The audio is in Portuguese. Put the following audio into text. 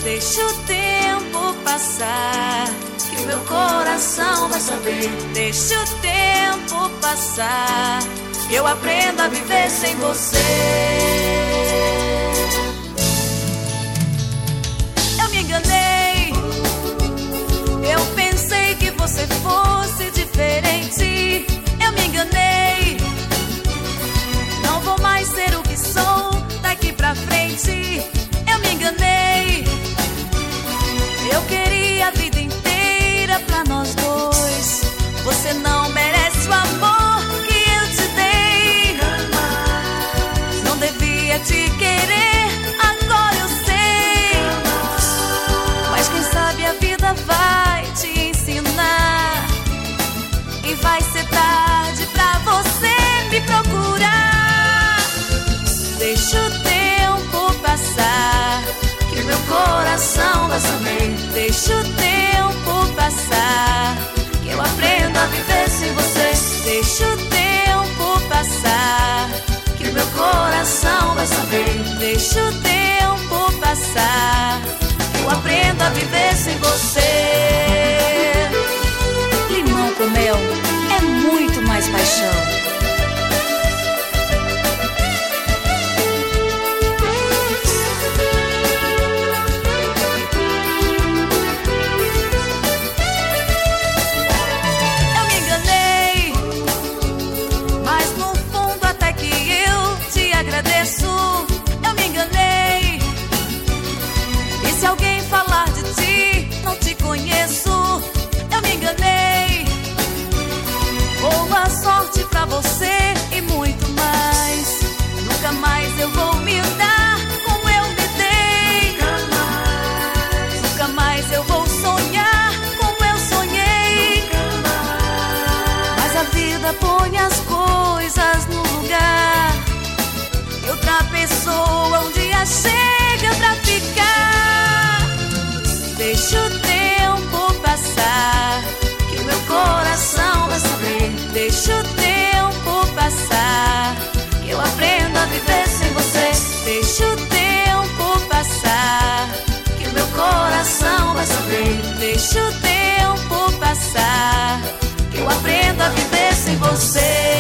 Deixa o tempo passar, que o meu coração vai saber. Deixa o tempo passar, que eu aprendo a viver sem você. Eu me enganei, eu pensei que você fosse diferente. Eu me enganei, não vou mais ser o que sou daqui pra frente. Eu me enganei, eu queria a vida inteira pra nós dois. Você não merece o amor que eu te dei. Não devia te querer, agora eu sei. Mas quem sabe a vida vai te ensinar, e vai ser tarde pra você me procurar. Deixa o tempo passar, que meu coração vai saber. Deixa o tempo passar, que eu aprendo a viver sem você. Deixa o tempo passar, que meu coração vai saber. Deixa o tempo passar, que eu aprendo a viver sem você. Limão com mel é muito mais paixão. Eu me enganei, e se alguém falar de ti, não te conheço. Eu me enganei. Boa sorte pra você e muito mais. Nunca mais eu vou me dar como eu me dei. Nunca mais eu vou sonhar como eu sonhei. Mas a vida põe as coisas no lugar, e outra pessoa um dia chega pra ficar. Deixa o tempo passar, que o meu coração vai saber. Deixa o tempo passar, que eu aprendo a viver sem você. Deixa o tempo passar, que o meu coração vai saber. Deixa o tempo passar, que eu aprendo a viver sem você.